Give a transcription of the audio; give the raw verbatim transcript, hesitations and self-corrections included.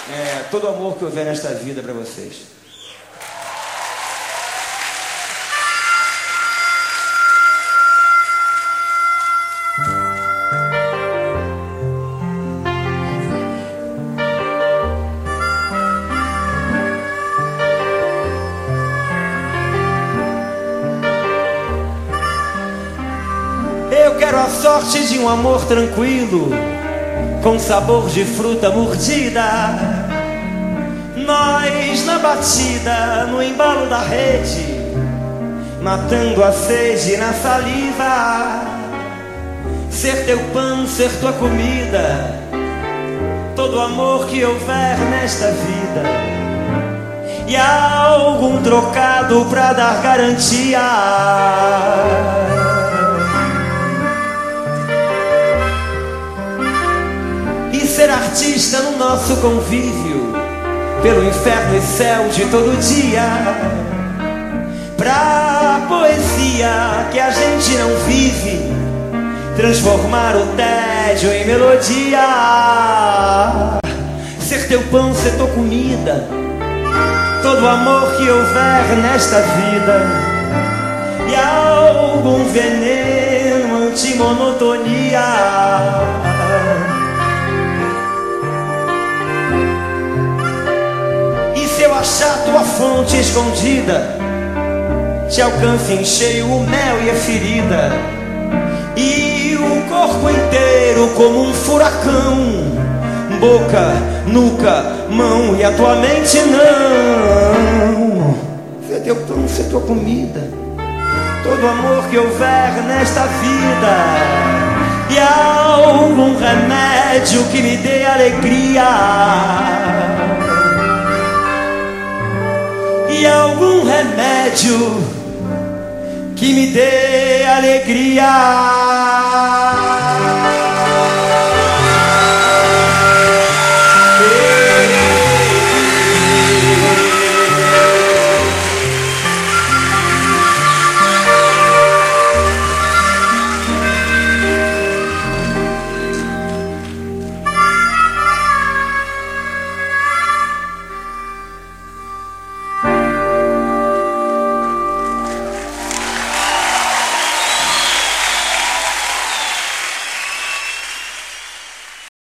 é, todo o amor que houver nesta vida para vocês. Eu quero a sorte de um amor tranquilo, com sabor de fruta mordida. Nós na batida, no embalo da rede, matando a sede na saliva. Ser teu pão, ser tua comida, todo amor que houver nesta vida. E algum trocado pra dar garantia. Ser artista no nosso convívio, pelo inferno e céu de todo dia, pra poesia que a gente não vive, transformar o tédio em melodia. Ser teu pão, ser tua comida, todo amor que houver nesta vida. E algum veneno anti-monotonia. Se eu achar tua fonte escondida, te alcance em cheio o mel e a ferida, e o corpo inteiro como um furacão, boca, nuca, mão e a tua mente não. Ser teu pão, ser tua comida, todo amor que houver nesta vida. E algum remédio que me dê alegria. E algum remédio que me dê alegria.